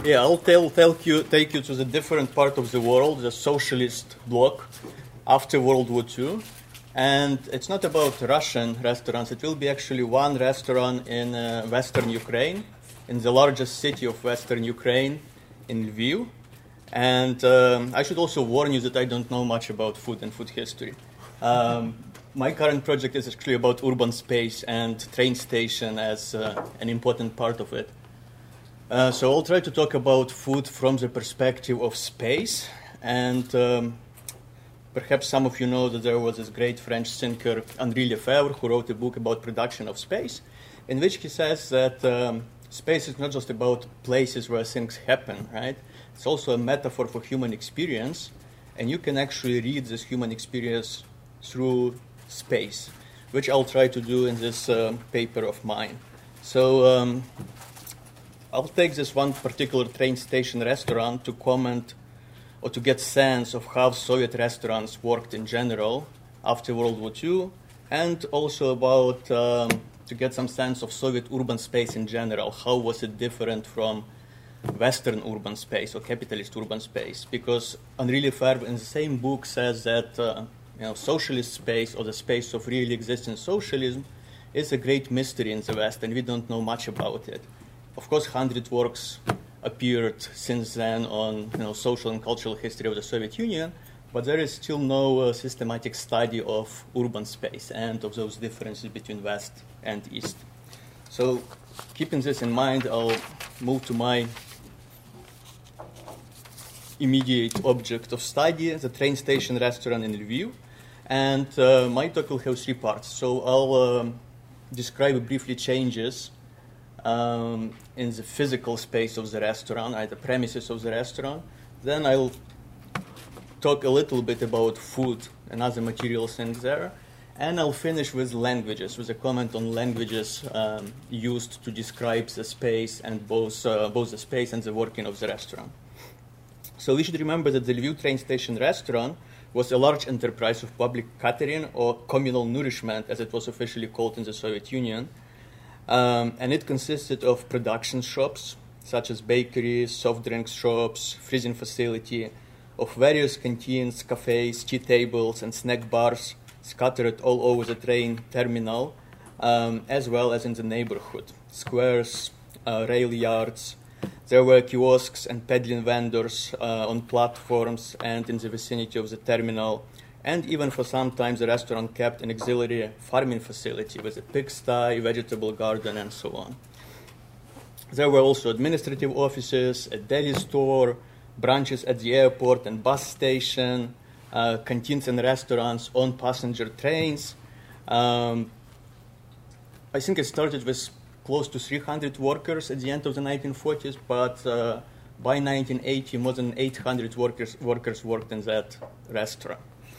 Yeah, I'll take you to the different part of the world, the socialist bloc after World War II. And it's not about Russian restaurants. It will be actually one restaurant in Western Ukraine, in the largest city of Western Ukraine, in Lviv. And I should also warn you that I don't know much about food and food history. My current project is actually about urban space and train station as an important part of it. So I'll try to talk about food from the perspective of space. And perhaps some of you know that there was this great French thinker, Henri Lefebvre, who wrote a book about production of space, in which he says that space is not just about places where things happen, right? It's also a metaphor for human experience, and you can actually read this human experience through space, which I'll try to do in this paper of mine. So I'll take this one particular train station restaurant to comment or to get sense of how Soviet restaurants worked in general after World War II, and also about to get some sense of Soviet urban space in general. How was it different from Western urban space or capitalist urban space? Because Henri Lefebvre in the same book says that socialist space, or the space of really existing socialism, is a great mystery in the West, and we don't know much about it. Of course, 100 works appeared since then on social and cultural history of the Soviet Union, but there is still no systematic study of urban space and of those differences between West and East. So, keeping this in mind, I'll move to my immediate object of study, the train station restaurant in Lviv. And my talk will have three parts. So I'll describe briefly changes in the physical space of the restaurant, the premises of the restaurant. Then I'll talk a little bit about food and other material things there. And I'll finish with languages, with a comment on languages used to describe the space, and both the space and the working of the restaurant. So we should remember that the Lviv train station restaurant was a large enterprise of public catering, or communal nourishment, as it was officially called in the Soviet Union. And it consisted of production shops, such as bakeries, soft drinks shops, freezing facility, of various canteens, cafes, tea tables, and snack bars scattered all over the train terminal, as well as in the neighborhood. Squares, rail yards. There were kiosks and peddling vendors on platforms and in the vicinity of the terminal, and even for some time the restaurant kept an auxiliary farming facility with a pigsty, vegetable garden, and so on. There were also administrative offices, a deli store, branches at the airport and bus station, canteens and restaurants on passenger trains. I think it started with close to 300 workers at the end of the 1940s, but by 1980, more than 800 workers worked in that restaurant.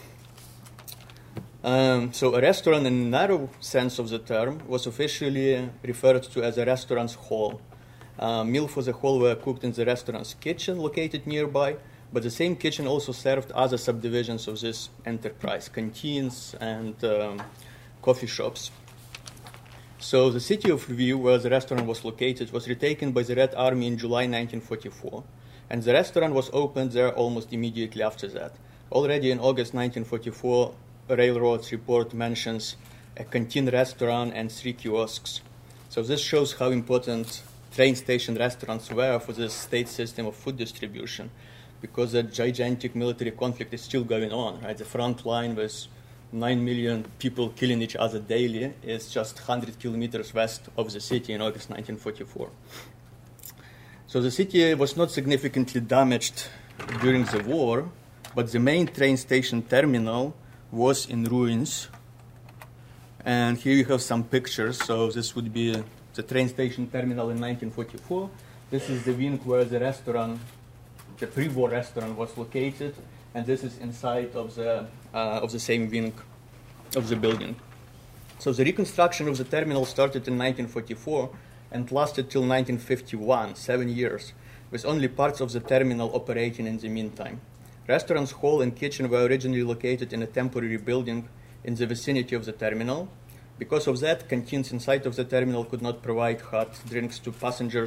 So a restaurant, in the narrow sense of the term, was officially referred to as a restaurant's hall. Meals for the hall were cooked in the restaurant's kitchen located nearby, but the same kitchen also served other subdivisions of this enterprise, canteens and coffee shops. So the city of Lviv, where the restaurant was located, was retaken by the Red Army in July 1944, and the restaurant was opened there almost immediately after that. Already in August 1944, a railroad's report mentions a canteen restaurant and 3 kiosks. So this shows how important train station restaurants were for the state system of food distribution, because the gigantic military conflict is still going on, right? The front line with 9 million people killing each other daily is just 100 kilometers west of the city in August 1944. So the city was not significantly damaged during the war, but the main train station terminal was in ruins. And here you have some pictures. So this would be the train station terminal in 1944. This is the wing where the restaurant, the pre-war restaurant, was located, and this is inside of the same wing of the building. So the reconstruction of the terminal started in 1944 and lasted till 1951, 7 years, with only parts of the terminal operating in the meantime. Restaurant's hall and kitchen were originally located in a temporary building in the vicinity of the terminal. Because of that, canteens inside of the terminal could not provide hot drinks to passengers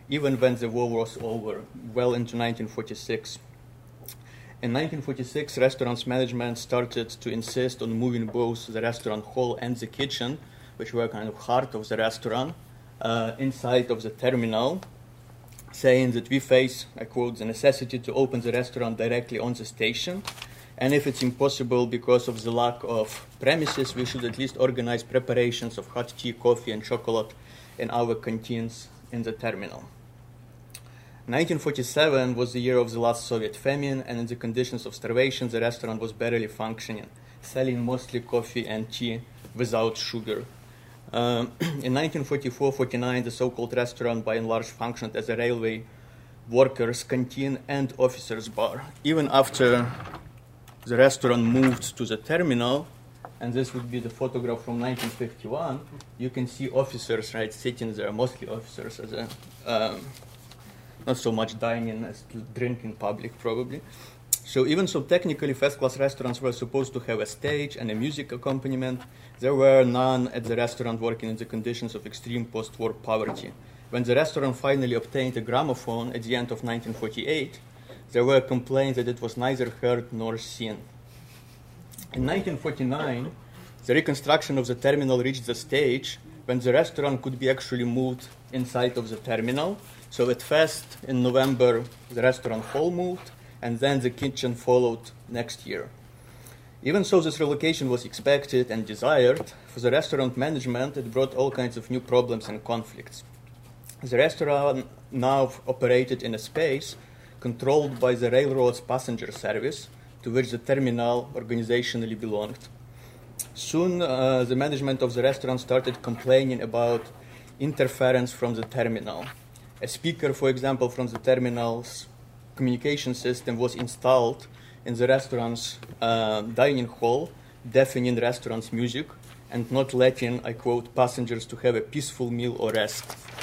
even when the war was over, well into 1946. In 1946, restaurant's management started to insist on moving both the restaurant hall and the kitchen, which were kind of heart of the restaurant, inside of the terminal, saying that we face, I quote, the necessity to open the restaurant directly on the station, and if it's impossible because of the lack of premises, we should at least organize preparations of hot tea, coffee, and chocolate in our canteens in the terminal. 1947 was the year of the last Soviet famine, and in the conditions of starvation, the restaurant was barely functioning, selling mostly coffee and tea without sugar. In 1944-49, the so-called restaurant by and large functioned as a railway workers' canteen and officers' bar. Even after the restaurant moved to the terminal, and this would be the photograph from 1951, you can see officers, right, sitting there, mostly officers, as a not so much dining as to drink in public, probably. So even so technically first-class restaurants were supposed to have a stage and a music accompaniment, there were none at the restaurant working in the conditions of extreme post-war poverty. When the restaurant finally obtained a gramophone at the end of 1948, there were complaints that it was neither heard nor seen. In 1949, the reconstruction of the terminal reached the stage when the restaurant could be actually moved inside of the terminal. So at first, in November, the restaurant hall moved, and then the kitchen followed next year. Even so, this relocation was expected and desired. For the restaurant management, it brought all kinds of new problems and conflicts. The restaurant now operated in a space controlled by the railroad's passenger service, to which the terminal organizationally belonged. Soon, the management of the restaurant started complaining about interference from the terminal. A speaker, for example, from the terminal's communication system was installed in the restaurant's dining hall, deafening the restaurant's music and not letting, I quote, passengers to have a peaceful meal or rest.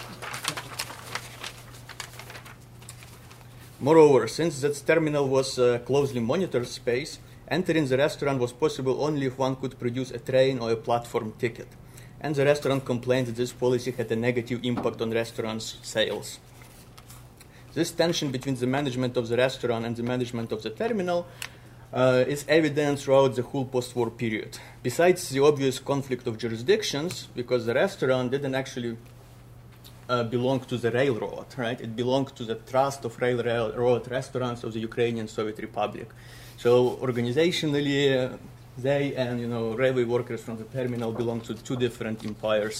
Moreover, since that terminal was a closely monitored space, entering the restaurant was possible only if one could produce a train or a platform ticket. And the restaurant complained that this policy had a negative impact on restaurants' sales. This tension between the management of the restaurant and the management of the terminal is evident throughout the whole post-war period. Besides the obvious conflict of jurisdictions, because the restaurant didn't actually belong to the railroad, right? It belonged to the Trust of Railroad Restaurants of the Ukrainian Soviet Republic. So organizationally, they and railway workers from the terminal belong to two different empires.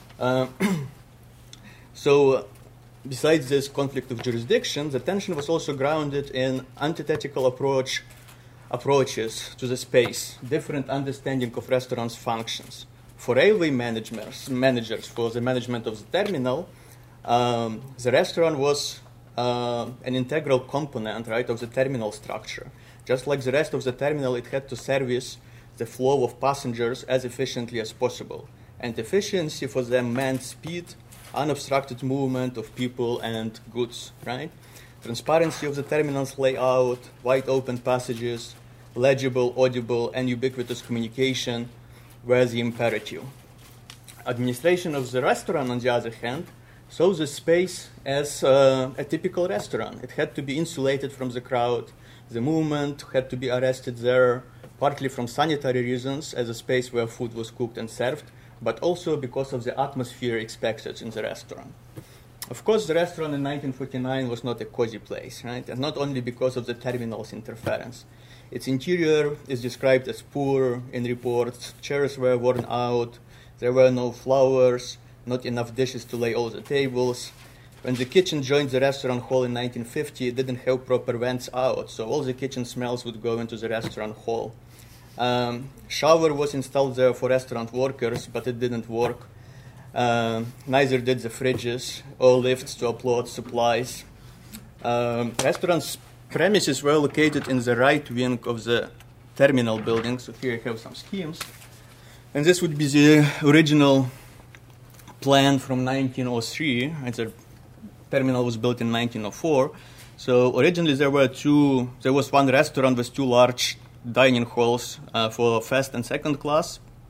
So besides this conflict of jurisdiction, the tension was also grounded in antithetical approaches to the space, different understanding of restaurants' functions. For railway managers, for the management of the terminal, the restaurant was an integral component, right, of the terminal structure. Just like the rest of the terminal, it had to service the flow of passengers as efficiently as possible. And efficiency for them meant speed, unobstructed movement of people and goods, right? Transparency of the terminal's layout, wide open passages, legible, audible, and ubiquitous communication were the imperative. Administration of the restaurant, on the other hand, saw the space as a typical restaurant. It had to be insulated from the crowd. The movement had to be arrested there, partly from sanitary reasons, as a space where food was cooked and served, but also because of the atmosphere expected in the restaurant. Of course, the restaurant in 1949 was not a cozy place, right? And not only because of the terminal's interference. Its interior is described as poor in reports. Chairs were worn out. There were no flowers, not enough dishes to lay all the tables. When the kitchen joined the restaurant hall in 1950, it didn't have proper vents out, so all the kitchen smells would go into the restaurant hall. Shower was installed there for restaurant workers, but it didn't work. Neither did the fridges or lifts to upload supplies. Restaurant's premises were located in the right wing of the terminal building. So here I have some schemes. And this would be the original plan from 1903. The terminal was built in 1904. So originally there was one restaurant with two large dining halls for first and second class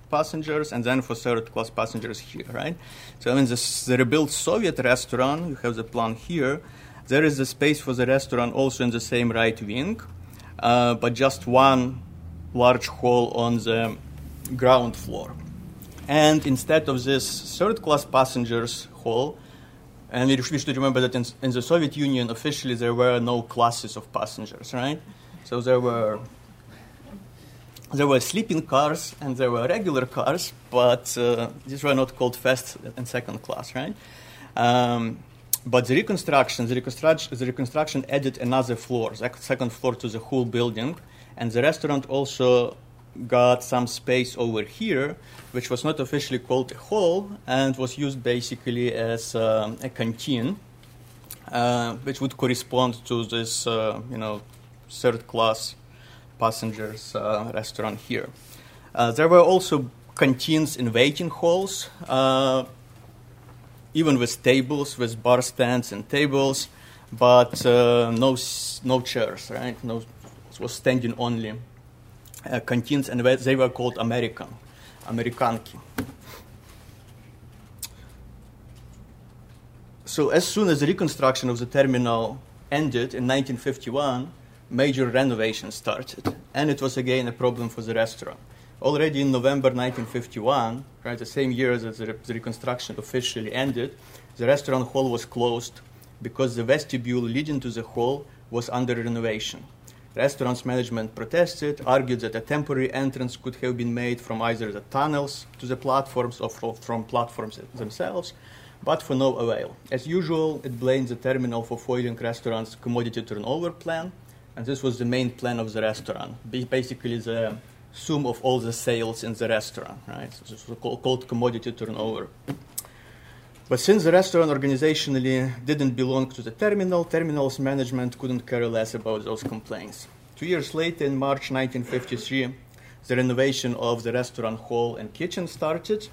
passengers, and then for third-class passengers here, right? So in the rebuilt Soviet restaurant, you have the plan here. There is the space for the restaurant also in the same right wing, but just one large hall on the ground floor. And instead of this third-class passengers hall, and we should remember that in the Soviet Union, officially there were no classes of passengers, right? So there were sleeping cars and there were regular cars, but these were not called first and second class, right? But the reconstruction added another floor, the second floor to the whole building, and the restaurant also got some space over here, which was not officially called a hall and was used basically as a canteen, which would correspond to this, third-class passengers restaurant here. There were also canteens in waiting halls, even with tables, with bar stands and tables, but no chairs, right? No, it was standing only. Canteens, and they were called Amerikanki. So as soon as the reconstruction of the terminal ended in 1951, major renovations started, and it was again a problem for the restaurant. Already in November 1951, right, the same year that the reconstruction officially ended, the restaurant hall was closed because the vestibule leading to the hall was under renovation. Restaurant's management protested, argued that a temporary entrance could have been made from either the tunnels to the platforms or from platforms themselves, but for no avail. As usual, it blamed the terminal for foiling restaurant's commodity turnover plan, and this was the main plan of the restaurant, basically the sum of all the sales in the restaurant, right? So this was called commodity turnover. But since the restaurant organizationally didn't belong to the terminal's management couldn't care less about those complaints. 2 years later, in March 1953, the renovation of the restaurant hall and kitchen started.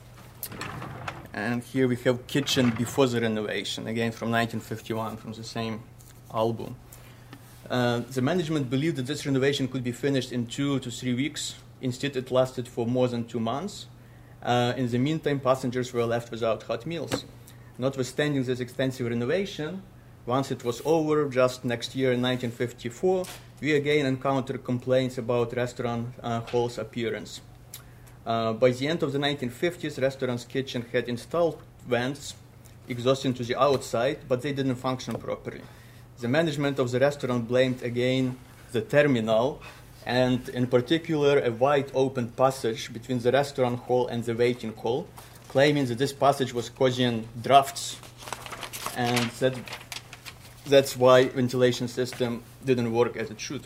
And here we have kitchen before the renovation, again from 1951, from the same album. The management believed that this renovation could be finished in 2 to 3 weeks. Instead, it lasted for more than 2 months. In the meantime, passengers were left without hot meals. Notwithstanding this extensive renovation, once it was over, just next year in 1954, we again encountered complaints about restaurant hall's appearance. By the end of the 1950s, restaurant's kitchen had installed vents exhausting to the outside, but they didn't function properly. The management of the restaurant blamed again the terminal, and in particular a wide open passage between the restaurant hall and the waiting hall, claiming that this passage was causing drafts, and that's why ventilation system didn't work as it should.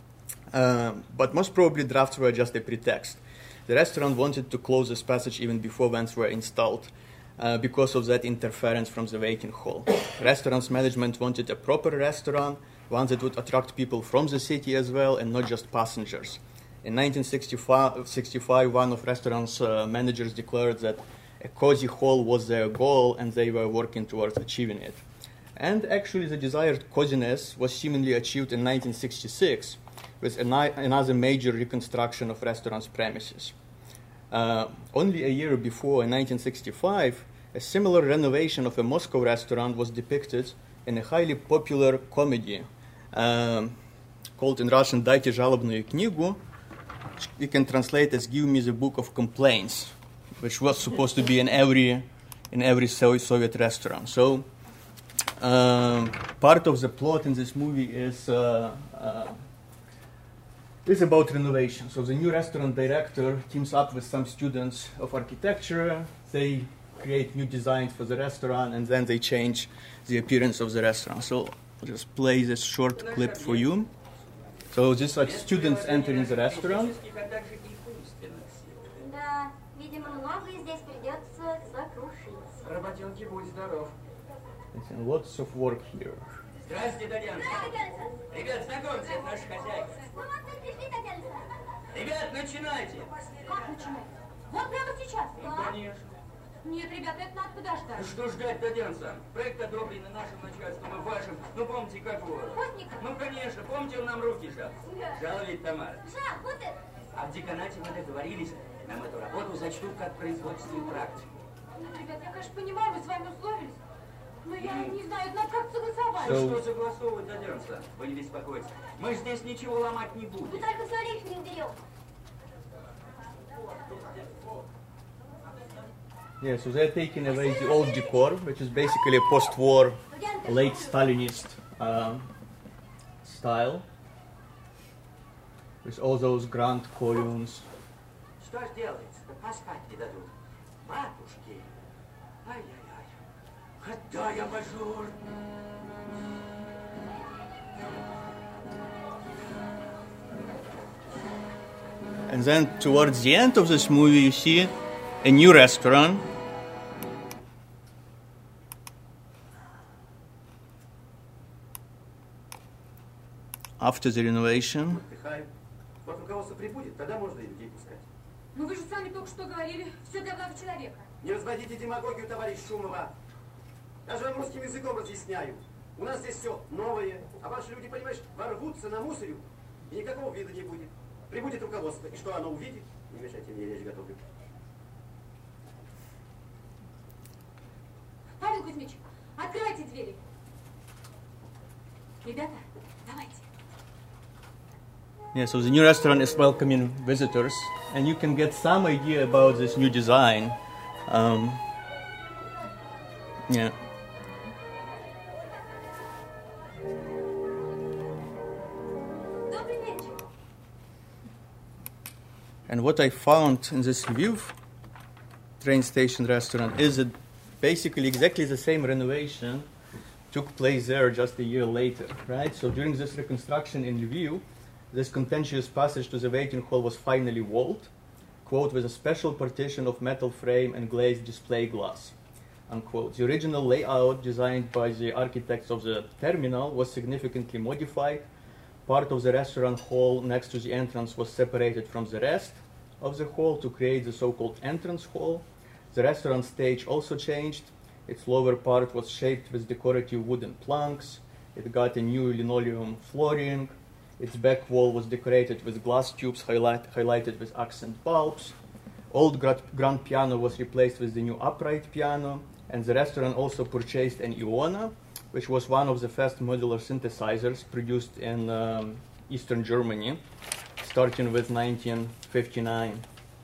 But most probably drafts were just a pretext. The restaurant wanted to close this passage even before vents were installed because of that interference from the waiting hall. Restaurant's management wanted a proper restaurant, one that would attract people from the city as well and not just passengers. In 1965, one of restaurant's managers declared that a cozy hall was their goal and they were working towards achieving it. And actually the desired coziness was seemingly achieved in 1966 with another major reconstruction of restaurant's premises. Only a year before, in 1965, a similar renovation of a Moscow restaurant was depicted in a highly popular comedy called in Russian «Дайте жалобную книгу», which we can translate as «Give me the book of complaints», which was supposed to be in every Soviet restaurant. So part of the plot in this movie is about renovation. So the new restaurant director teams up with some students of architecture. They create new designs for the restaurant, and then they change the appearance of the restaurant. So I'll just play this short clip for you. So these are students entering the restaurant. Да, видимо, многое здесь придется сокрушить. Работенки, будь здоров. And lots of work here. Здрасте, Татьяна. Ребят, знакомьтесь, это наша хозяйка. Ну вот вы пришли, Татьяна. Ребят, начинайте. Как начинать? Вот прямо сейчас. Ну, конечно. Нет, ребята, это надо подождать. Ну что ждать, Татьяна? Проект одобрен нашим начальством и вашим. Ну, помните, как его? Постников? Ну, конечно, помните, он нам руки жал. Да. Жал ведь, Тамара. Жак, вот это. А в деканате мы договорились, Нам эту работу зачтут как производственную практику. Ну, ребят, я, конечно, понимаю, мы с вами условились, но я не знаю, это надо как согласовать. Что согласовывать, Татьяна? Вы не беспокойтесь. Мы здесь ничего ломать не Ты будем. только смотри, их не уберем. Yeah, so they're taking away the old decor, which is basically a post-war, late Stalinist style, with all those grand columns. Что ж делается-то? Поспать не дадут. Матушки. Ай-яй-яй. Отдай абажур. And then towards the end of this movie, you see a new restaurant. After the renovation. Отдыхаем. Вот руководство прибудет, тогда можно и людей пускать. Ну вы же сами только что говорили, все для блага человека. Не разводите демагогию, товарищ Шумова. Я же вам русским языком разъясняю. У нас здесь все новое, а ваши люди, понимаешь, ворвутся на мусорю, и никакого вида не будет. Прибудет руководство, и что оно увидит? Не мешайте мне, речь готовлю. Павел Кузьмич, открывайте двери. Ребята, давайте. Yeah, so the new restaurant is welcoming visitors, and you can get some idea about this new design. Yeah. Добрый вечер. And what I found in this Lviv train station restaurant is that basically exactly the same renovation took place there just a year later, right? So during this reconstruction in Lviv, this contentious passage to the waiting hall was finally walled, quote, with a special partition of metal frame and glazed display glass, unquote. The original layout designed by the architects of the terminal was significantly modified. Part of the restaurant hall next to the entrance was separated from the rest of the hall to create the so-called entrance hall. The restaurant stage also changed. Its lower part was shaped with decorative wooden planks. It got a new linoleum flooring. Its back wall was decorated with glass tubes highlighted with accent bulbs. Old grand piano was replaced with the new upright piano, and the restaurant also purchased an Iona, which was one of the first modular synthesizers produced in Eastern Germany, starting with 1959.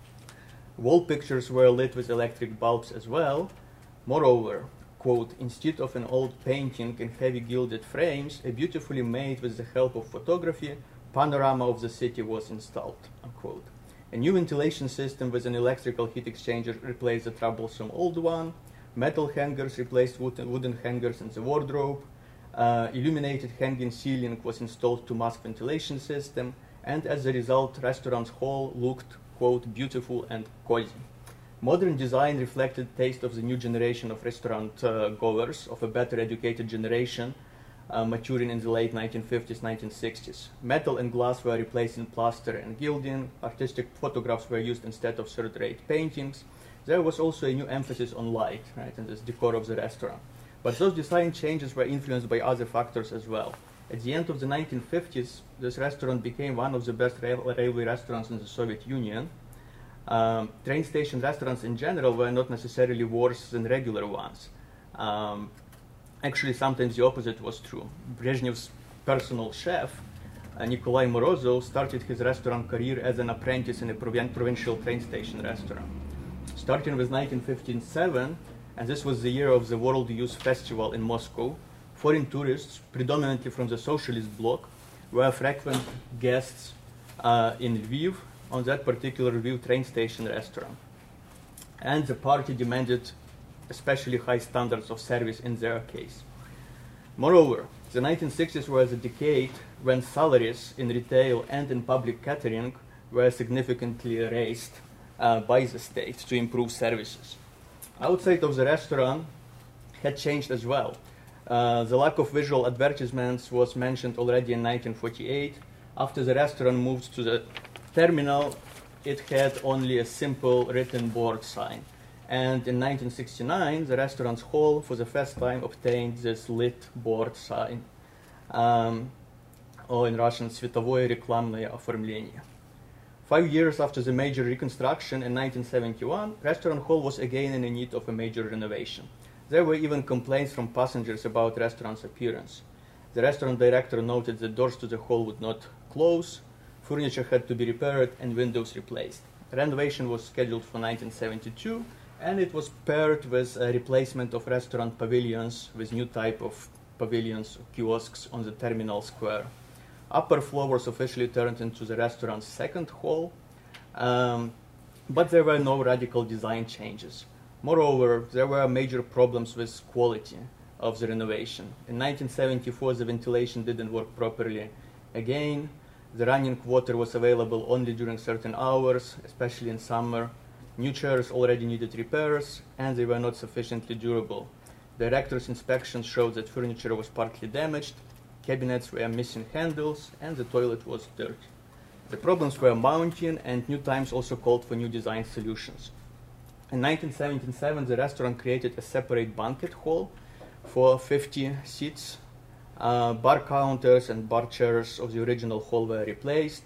Wall pictures were lit with electric bulbs as well. Moreover, quote, instead of an old painting in heavy gilded frames, a beautifully made with the help of photography panorama of the city was installed, unquote. A new ventilation system with an electrical heat exchanger replaced the troublesome old one. Metal hangers replaced wooden hangers in the wardrobe. Illuminated hanging ceiling was installed to mask ventilation system. And as a result, restaurant's hall looked, quote, beautiful and cozy. Modern design reflected the taste of the new generation of restaurant goers, of a better educated generation maturing in the late 1950s, 1960s. Metal and glass were replaced in plaster and gilding. Artistic photographs were used instead of third-rate paintings. There was also a new emphasis on light, right, in this decor of the restaurant. But those design changes were influenced by other factors as well. At the end of the 1950s, this restaurant became one of the best railway restaurants in the Soviet Union. Train station restaurants in general were not necessarily worse than regular ones. Actually, sometimes the opposite was true. Brezhnev's personal chef, Nikolai Morozov, started his restaurant career as an apprentice in a provincial train station restaurant. Starting with 1957, and this was the year of the World Youth Festival in Moscow, foreign tourists, predominantly from the socialist bloc, were frequent guests in Lviv, on that particular Lviv train station restaurant. And the party demanded especially high standards of service in their case. Moreover, the 1960s was a decade when salaries in retail and in public catering were significantly raised by the state to improve services. Outside of the restaurant had changed as well. The lack of visual advertisements was mentioned already in 1948. After the restaurant moved to the terminal, it had only a simple written board sign. And in 1969, the restaurant's hall for the first time obtained this lit board sign, or in Russian, световое рекламное оформление. 5 years after the major reconstruction in 1971, Restaurant Hall was again in need of a major renovation. There were even complaints from passengers about restaurant's appearance. The restaurant director noted that doors to the hall would not close, furniture had to be repaired, and windows replaced. Renovation was scheduled for 1972, and it was paired with a replacement of restaurant pavilions with new type of pavilions, kiosks on the terminal square. Upper floor was officially turned into the restaurant's second hall, but there were no radical design changes. Moreover, there were major problems with quality of the renovation. In 1974, the ventilation didn't work properly again. The running water was available only during certain hours, especially in summer. New chairs already needed repairs, and they were not sufficiently durable. Director's inspection showed that furniture was partly damaged, cabinets were missing handles, and the toilet was dirty. The problems were mounting, and new times also called for new design solutions. In 1977, the restaurant created a separate banquet hall for 50 seats. Bar counters and bar chairs of the original hall were replaced.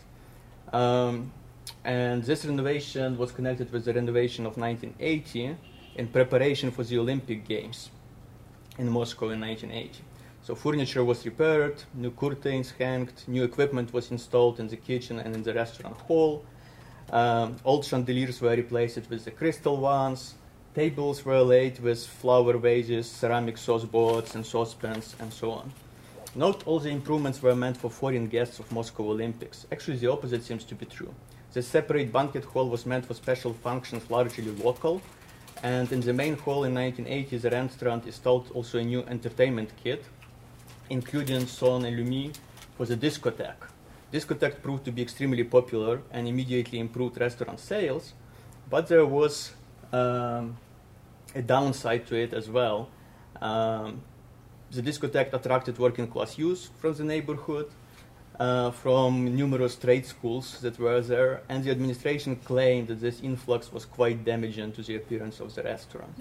And this renovation was connected with the renovation of 1980 in preparation for the Olympic Games in Moscow in 1980. So furniture was repaired, new curtains hanged, new equipment was installed in the kitchen and in the restaurant hall. Old chandeliers were replaced with the crystal ones. Tables were laid with flower vases, ceramic sauce boards and saucepans, and so on. Note all the improvements were meant for foreign guests of Moscow Olympics. Actually, the opposite seems to be true. The separate banquet hall was meant for special functions, largely local. And in the main hall in 1980, the restaurant installed also a new entertainment kit, including son and lumi for the discotheque. Discotheque proved to be extremely popular and immediately improved restaurant sales, but there was a downside to it as well. The discotheque attracted working class youth from the neighborhood, from numerous trade schools that were there, and the administration claimed that this influx was quite damaging to the appearance of the restaurant.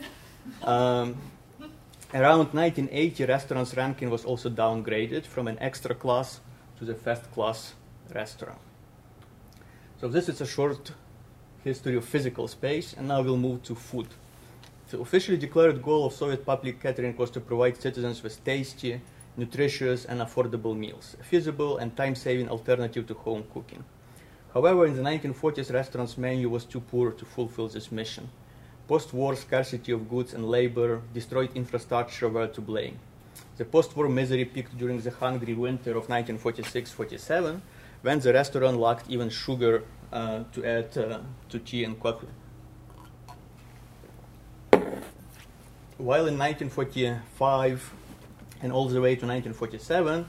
Around 1980, restaurant's ranking was also downgraded from an extra class to the first class restaurant. So this is a short history of physical space, and now we'll move to food. The officially declared goal of Soviet public catering was to provide citizens with tasty, nutritious, and affordable meals, a feasible and time-saving alternative to home cooking. However, in the 1940s, restaurants' menu was too poor to fulfill this mission. Post-war scarcity of goods and labor, destroyed infrastructure were to blame. The post-war misery peaked during the hungry winter of 1946-47, when the restaurant lacked even sugar to add to tea and coffee. While in 1945 and all the way to 1947,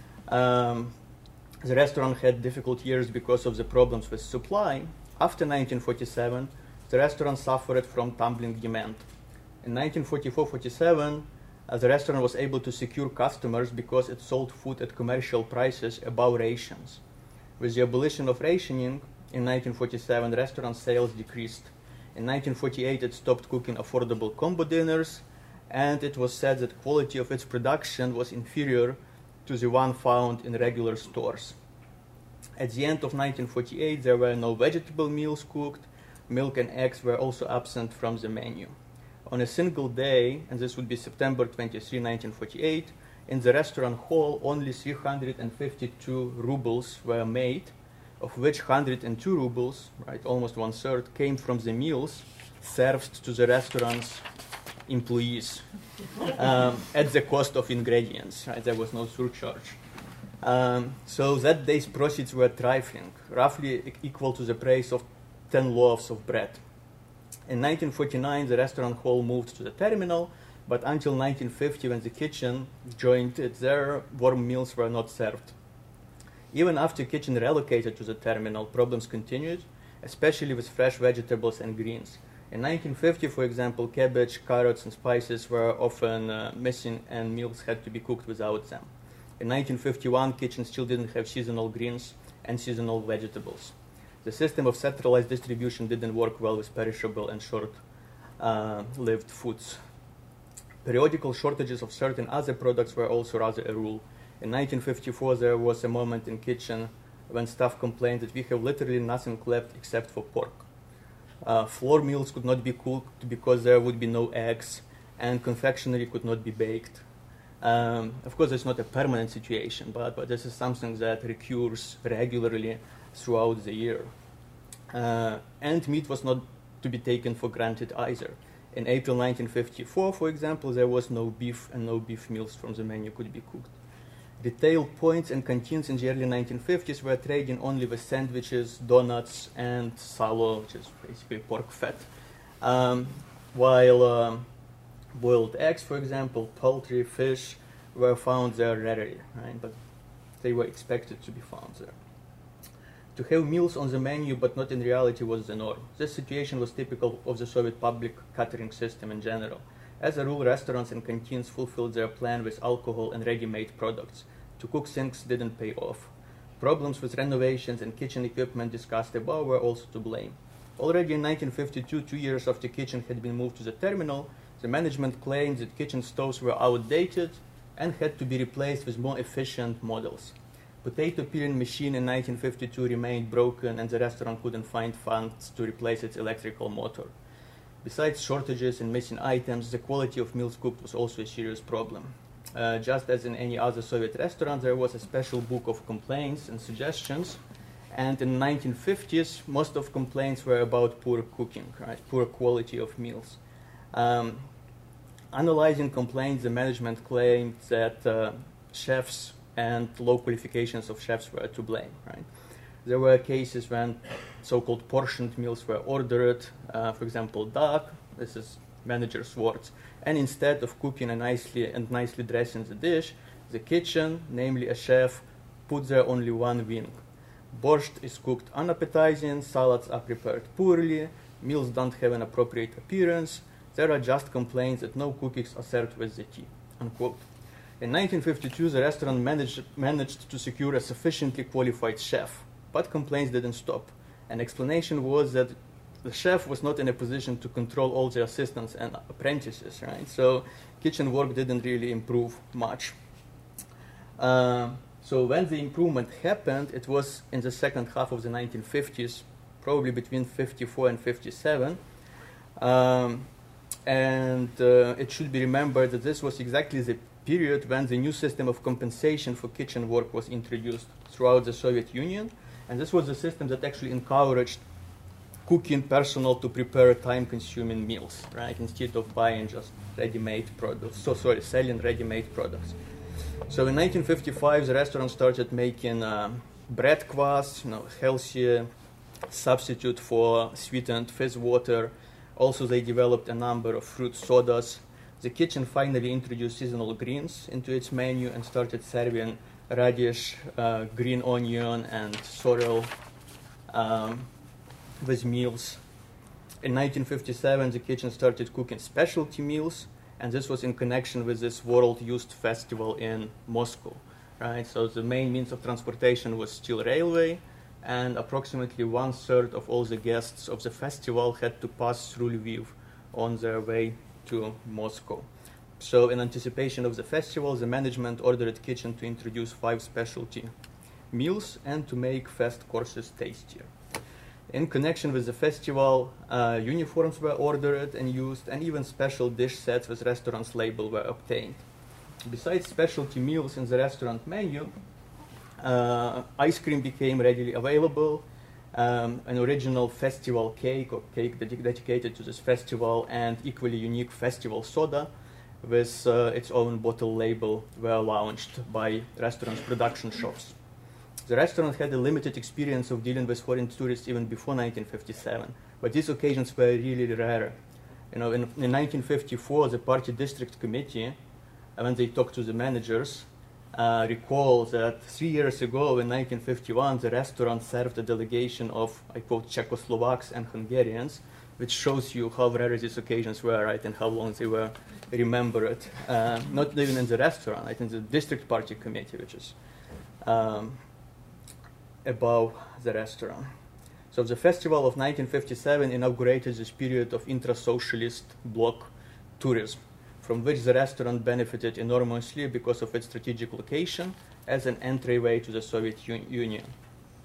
the restaurant had difficult years because of the problems with supply. After 1947, the restaurant suffered from tumbling demand. In 1944-47, the restaurant was able to secure customers because it sold food at commercial prices above rations. With the abolition of rationing in 1947, restaurant sales decreased. In 1948, it stopped cooking affordable combo dinners, and it was said that quality of its production was inferior to the one found in regular stores. At the end of 1948, there were no vegetable meals cooked. Milk and eggs were also absent from the menu. On a single day, and this would be September 23, 1948, in the restaurant hall, only 352 rubles were made, of which 102 rubles, right, almost one-third, came from the meals served to the restaurant's employees at the cost of ingredients. Right? There was no surcharge. So that day's proceeds were trifling, roughly equal to the price of 10 loaves of bread. In 1949, the restaurant hall moved to the terminal, but until 1950, when the kitchen joined it there, warm meals were not served. Even after kitchen relocated to the terminal, problems continued, especially with fresh vegetables and greens. In 1950, for example, cabbage, carrots, and spices were often missing, and meals had to be cooked without them. In 1951, kitchens still didn't have seasonal greens and seasonal vegetables. The system of centralized distribution didn't work well with perishable and short-lived foods. Periodical shortages of certain other products were also rather a rule. In 1954, there was a moment in kitchen when staff complained that we have literally nothing left except for pork. Flour mills could not be cooked because there would be no eggs, and confectionery could not be baked. Of course, it's not a permanent situation, but this is something that recurs regularly throughout the year. And meat was not to be taken for granted either. In April 1954, for example, there was no beef, and no beef meals from the menu could be cooked. Retail points and canteens in the early 1950s were trading only with sandwiches, donuts, and salo, which is basically pork fat. While boiled eggs, for example, poultry, fish, were found there rarely, right? But they were expected to be found there. To have meals on the menu but not in reality was the norm. This situation was typical of the Soviet public catering system in general. As a rule, restaurants and canteens fulfilled their plan with alcohol and ready-made products. To cook things didn't pay off. Problems with renovations and kitchen equipment discussed above were also to blame. Already in 1952, 2 years after the kitchen had been moved to the terminal, the management claimed that kitchen stoves were outdated and had to be replaced with more efficient models. Potato peeling machine in 1952 remained broken, and the restaurant couldn't find funds to replace its electrical motor. Besides shortages and missing items, the quality of meals cooked was also a serious problem. Just as in any other Soviet restaurant, there was a special book of complaints and suggestions, and in the 1950s, most of complaints were about poor cooking, right? Poor quality of meals. Analyzing complaints, the management claimed that chefs and low qualifications of chefs were to blame, right? There were cases when so-called portioned meals were ordered, for example, duck, this is manager's words, and instead of cooking nicely dressing the dish, the kitchen, namely a chef, put there only one wing. Borscht is cooked unappetizing, salads are prepared poorly, meals don't have an appropriate appearance, there are just complaints that no cookies are served with the tea, unquote. In 1952, the restaurant managed to secure a sufficiently qualified chef, but complaints didn't stop. An explanation was that the chef was not in a position to control all the assistants and apprentices, right? So kitchen work didn't really improve much. So when the improvement happened, it was in the second half of the 1950s, probably between 54 and 57. It should be remembered that this was exactly the period when the new system of compensation for kitchen work was introduced throughout the Soviet Union. And this was a system that actually encouraged cooking personnel to prepare time-consuming meals, right, instead of buying just ready-made products. Selling ready-made products. So in 1955, the restaurant started making bread kvass, healthy substitute for sweetened fizz water. Also, they developed a number of fruit sodas. The kitchen finally introduced seasonal greens into its menu and started serving radish, green onion, and sorrel with meals. In 1957, the kitchen started cooking specialty meals, and this was in connection with this World Youth Festival in Moscow. Right? So the main means of transportation was still railway, and approximately 1/3 of all the guests of the festival had to pass through Lviv on their way to Moscow. So in anticipation of the festival, the management ordered the kitchen to introduce 5 specialty meals and to make fast courses tastier. In connection with the festival, uniforms were ordered and used, and even special dish sets with restaurant's label were obtained. Besides specialty meals in the restaurant menu, ice cream became readily available. An original festival cake, or cake dedicated to this festival, and equally unique festival soda with its own bottle label were launched by restaurants' production shops. The restaurant had a limited experience of dealing with foreign tourists even before 1957, but these occasions were really rare. In 1954, the party district committee, when they talked to the managers, recall that 3 years ago, in 1951, the restaurant served a delegation of, I quote, Czechoslovaks and Hungarians, which shows you how rare these occasions were, right, and how long they were remembered. Not even in the restaurant, I think the district party committee, which is above the restaurant. So the festival of 1957 inaugurated this period of intra-socialist bloc tourism, from which the restaurant benefited enormously because of its strategic location as an entryway to the Soviet Union.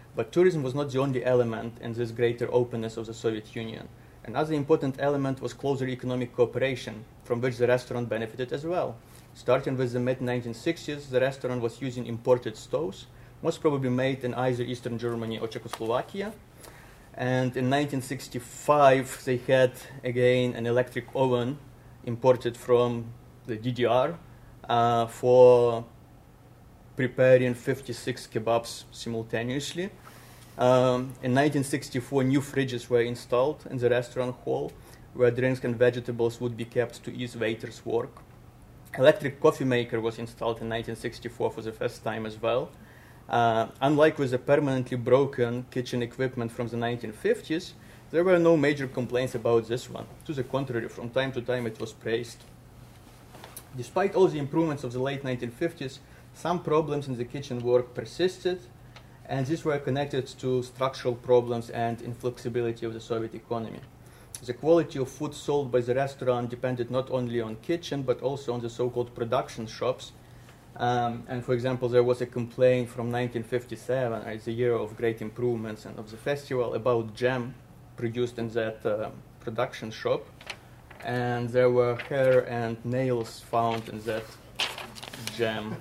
But tourism was not the only element in this greater openness of the Soviet Union. Another important element was closer economic cooperation, from which the restaurant benefited as well. Starting with the mid-1960s, the restaurant was using imported stoves, most probably made in either Eastern Germany or Czechoslovakia. And in 1965, they had, again, an electric oven imported from the DDR for preparing 56 kebabs simultaneously. In 1964, new fridges were installed in the restaurant hall, where drinks and vegetables would be kept to ease waiters' work. Electric coffee maker was installed in 1964 for the first time as well. Unlike with the permanently broken kitchen equipment from the 1950s, there were no major complaints about this one. To the contrary, from time to time it was praised. Despite all the improvements of the late 1950s, some problems in the kitchen work persisted, and these were connected to structural problems and inflexibility of the Soviet economy. The quality of food sold by the restaurant depended not only on kitchen, but also on the so-called production shops. And for example, there was a complaint from 1957, it's the year of great improvements and of the festival, about jam produced in that production shop. And there were hair and nails found in that jam.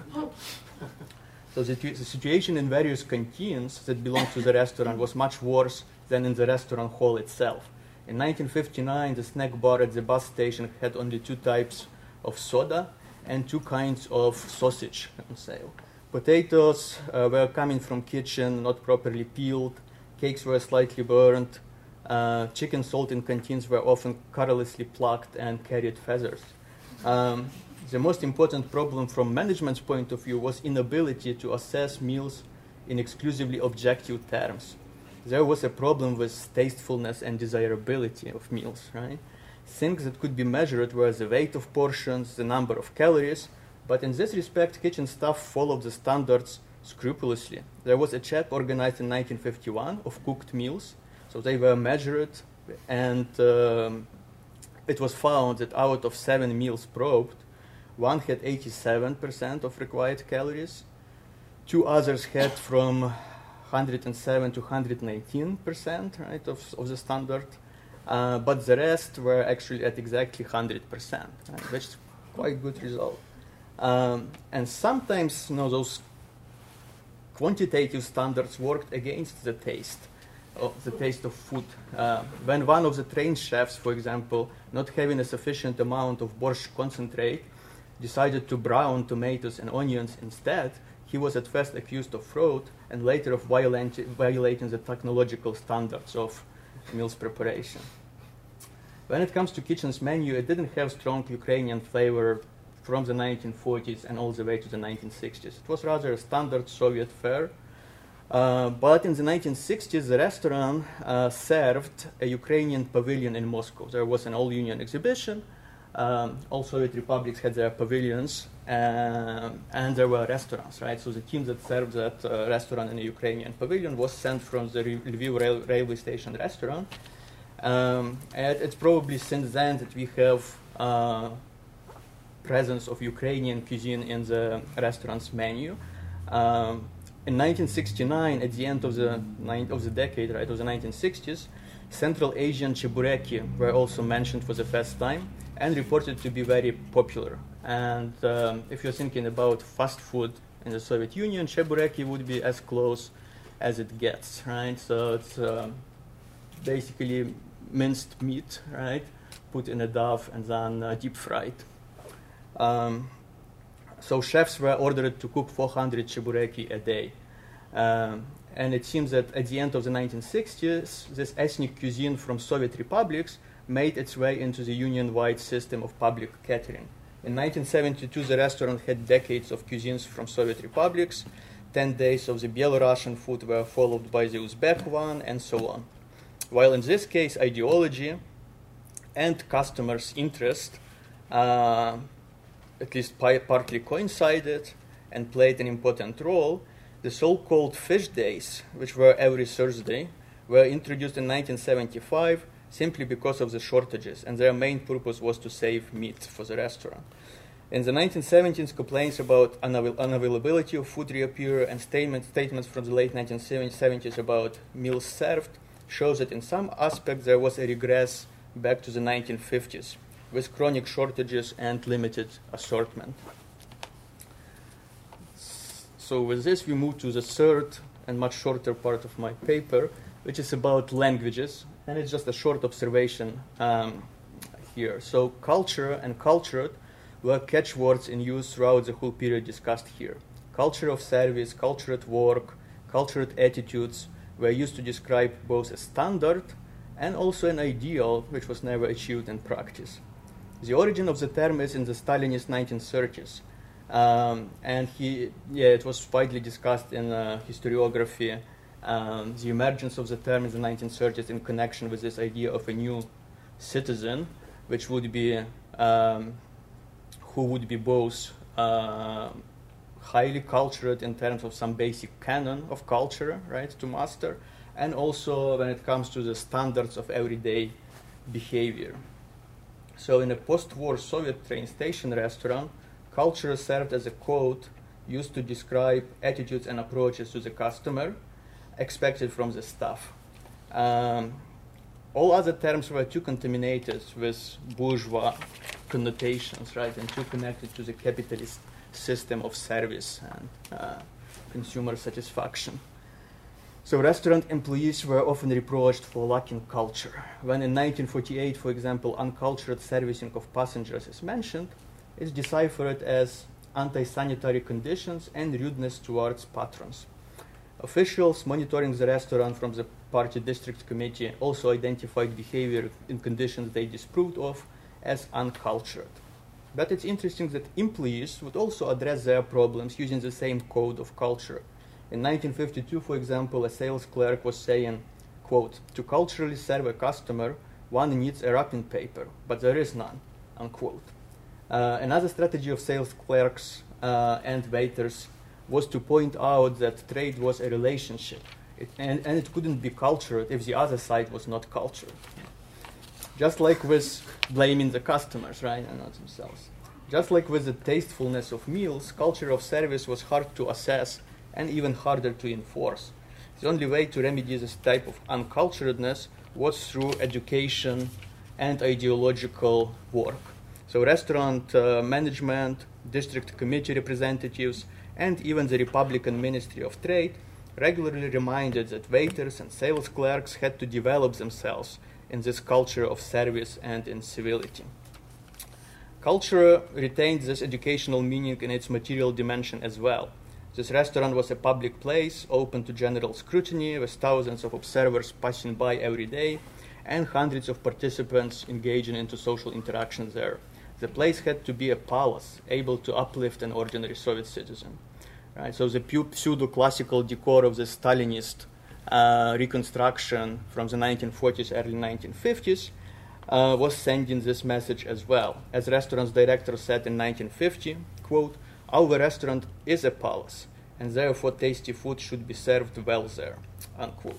So the situation in various canteens that belonged to the restaurant was much worse than in the restaurant hall itself. In 1959, the snack bar at the bus station had only 2 types of soda and 2 kinds of sausage on sale. Potatoes were coming from kitchen, not properly peeled. Cakes were slightly burned. Chicken salt in canteens were often carelessly plucked and carried feathers. The most important problem from management's point of view was inability to assess meals in exclusively objective terms. There was a problem with tastefulness and desirability of meals, right? Things that could be measured were the weight of portions, the number of calories, but in this respect, kitchen staff followed the standards scrupulously. There was a check organized in 1951 of cooked meals, so they were measured, and it was found that out of 7 meals probed, one had 87% of required calories, 2 others had from 107 to 119%, right, of the standard, but the rest were actually at exactly 100%, right, which is quite a good result. And sometimes, those quantitative standards worked against the taste of food. When one of the trained chefs, for example, not having a sufficient amount of borscht concentrate, decided to brown tomatoes and onions instead, he was at first accused of fraud and later of violating the technological standards of meals preparation. When it comes to kitchen's menu, it didn't have strong Ukrainian flavor from the 1940s and all the way to the 1960s. It was rather a standard Soviet fare. But in the 1960s, the restaurant served a Ukrainian pavilion in Moscow. There was an all-union exhibition. All Soviet republics had their pavilions, and there were restaurants, right? So the team that served that restaurant in the Ukrainian pavilion was sent from the Lviv railway station restaurant. And it's probably since then that we have presence of Ukrainian cuisine in the restaurant's menu. In 1969, at the end of the decade, right, of the 1960s, Central Asian chebureki were also mentioned for the first time and reported to be very popular. And if you're thinking about fast food in the Soviet Union, chebureki would be as close as it gets, right? So it's basically minced meat, right, put in a dough and then deep fried. So chefs were ordered to cook 400 chebureki a day. And it seems that at the end of the 1960s, this ethnic cuisine from Soviet republics made its way into the union-wide system of public catering. In 1972, the restaurant had decades of cuisines from Soviet republics. 10 days of the Belarusian food were followed by the Uzbek one, and so on. While in this case, ideology and customers' interest at least partly coincided and played an important role, the so-called fish days, which were every Thursday, were introduced in 1975 simply because of the shortages, and their main purpose was to save meat for the restaurant. In the 1970s, complaints about unavailability of food reappear, and statements from the late 1970s about meals served shows that in some aspects there was a regress back to the 1950s, with chronic shortages and limited assortment. So with this, we move to the third and much shorter part of my paper, which is about languages, and it's just a short observation here. So culture and cultured were catchwords in use throughout the whole period discussed here. Culture of service, culture at work, cultured attitudes were used to describe both a standard and also an ideal which was never achieved in practice. The origin of the term is in the Stalinist 1930s, and it was widely discussed in historiography. The emergence of the term in the 1930s in connection with this idea of a new citizen, which would be who would be both highly cultured in terms of some basic canon of culture, right, to master, and also when it comes to the standards of everyday behavior. So in a post-war Soviet train station restaurant, culture served as a code used to describe attitudes and approaches to the customer expected from the staff. All other terms were too contaminated with bourgeois connotations, right, and too connected to the capitalist system of service and consumer satisfaction. So restaurant employees were often reproached for lacking culture. When in 1948, for example, uncultured servicing of passengers is mentioned, it's deciphered as anti-sanitary conditions and rudeness towards patrons. Officials monitoring the restaurant from the party district committee also identified behavior in conditions they disapproved of as uncultured. But it's interesting that employees would also address their problems using the same code of culture. In 1952, for example, a sales clerk was saying, quote, "To culturally serve a customer, one needs a wrapping paper, but there is none," unquote. Another strategy of sales clerks and waiters was to point out that trade was a relationship, and it couldn't be cultured if the other side was not cultured. Just like with blaming the customers, right, and not themselves. Just like with the tastefulness of meals, culture of service was hard to assess and even harder to enforce. The only way to remedy this type of unculturedness was through education and ideological work. So restaurant management, district committee representatives, and even the Republican Ministry of Trade regularly reminded that waiters and sales clerks had to develop themselves in this culture of service and in civility. Culture retained this educational meaning in its material dimension as well. This restaurant was a public place, open to general scrutiny, with thousands of observers passing by every day, and hundreds of participants engaging into social interactions there. The place had to be a palace, able to uplift an ordinary Soviet citizen. Right? So the pseudo-classical decor of the Stalinist reconstruction from the 1940s, early 1950s, was sending this message as well. As restaurant's director said in 1950, quote, "Our restaurant is a palace, and therefore tasty food should be served well there," unquote.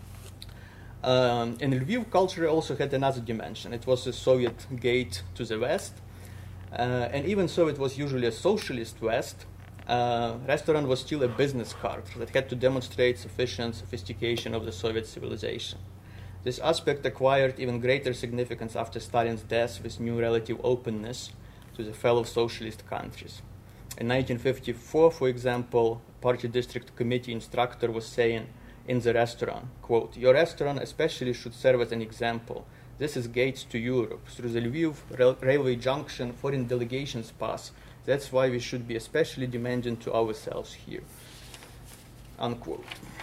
In Lviv, culture also had another dimension. It was a Soviet gate to the West, and even so it was usually a socialist West. Restaurant was still a business card that had to demonstrate sufficient sophistication of the Soviet civilization. This aspect acquired even greater significance after Stalin's death, with new relative openness to the fellow socialist countries. In 1954, for example, party district committee instructor was saying in the restaurant, quote, "Your restaurant especially should serve as an example. This is gates to Europe. Through the Lviv railway junction, foreign delegations pass. That's why we should be especially demanding to ourselves here," unquote.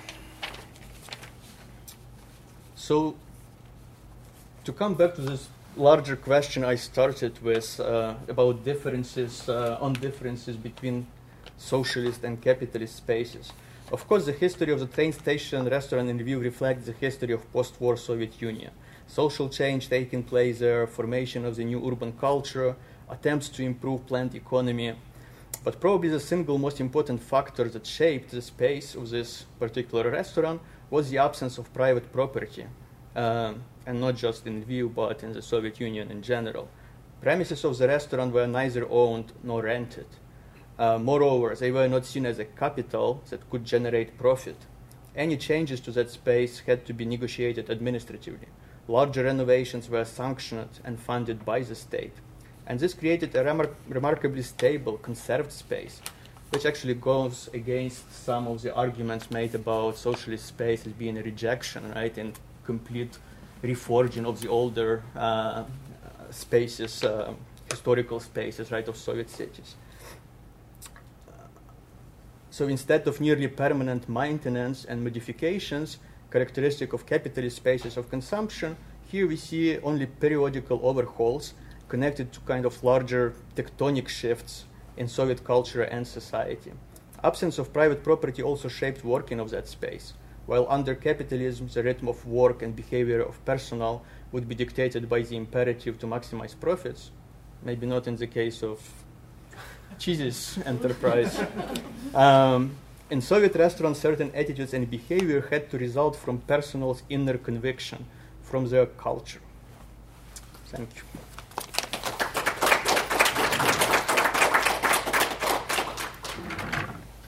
So, to come back to this larger question I started with about differences between socialist and capitalist spaces. Of course, the history of the train station restaurant in Lviv reflects the history of post-war Soviet Union. Social change taking place there, formation of the new urban culture, attempts to improve planned economy. But probably the single most important factor that shaped the space of this particular restaurant was the absence of private property, and not just in Lviv, but in the Soviet Union in general. Premises of the restaurant were neither owned nor rented. Moreover, they were not seen as a capital that could generate profit. Any changes to that space had to be negotiated administratively. Larger renovations were sanctioned and funded by the state. And this created a remarkably stable, conserved space, which actually goes against some of the arguments made about socialist space as being a rejection, right, and complete reforging of the older spaces, historical spaces, right, of Soviet cities. So instead of nearly permanent maintenance and modifications, characteristic of capitalist spaces of consumption, here we see only periodical overhauls connected to kind of larger tectonic shifts in Soviet culture and society. Absence of private property also shaped working of that space. While under capitalism, the rhythm of work and behavior of personnel would be dictated by the imperative to maximize profits, maybe not in the case of Cheese's enterprise. In Soviet restaurants, certain attitudes and behavior had to result from personnel's inner conviction, from their culture. Thank you.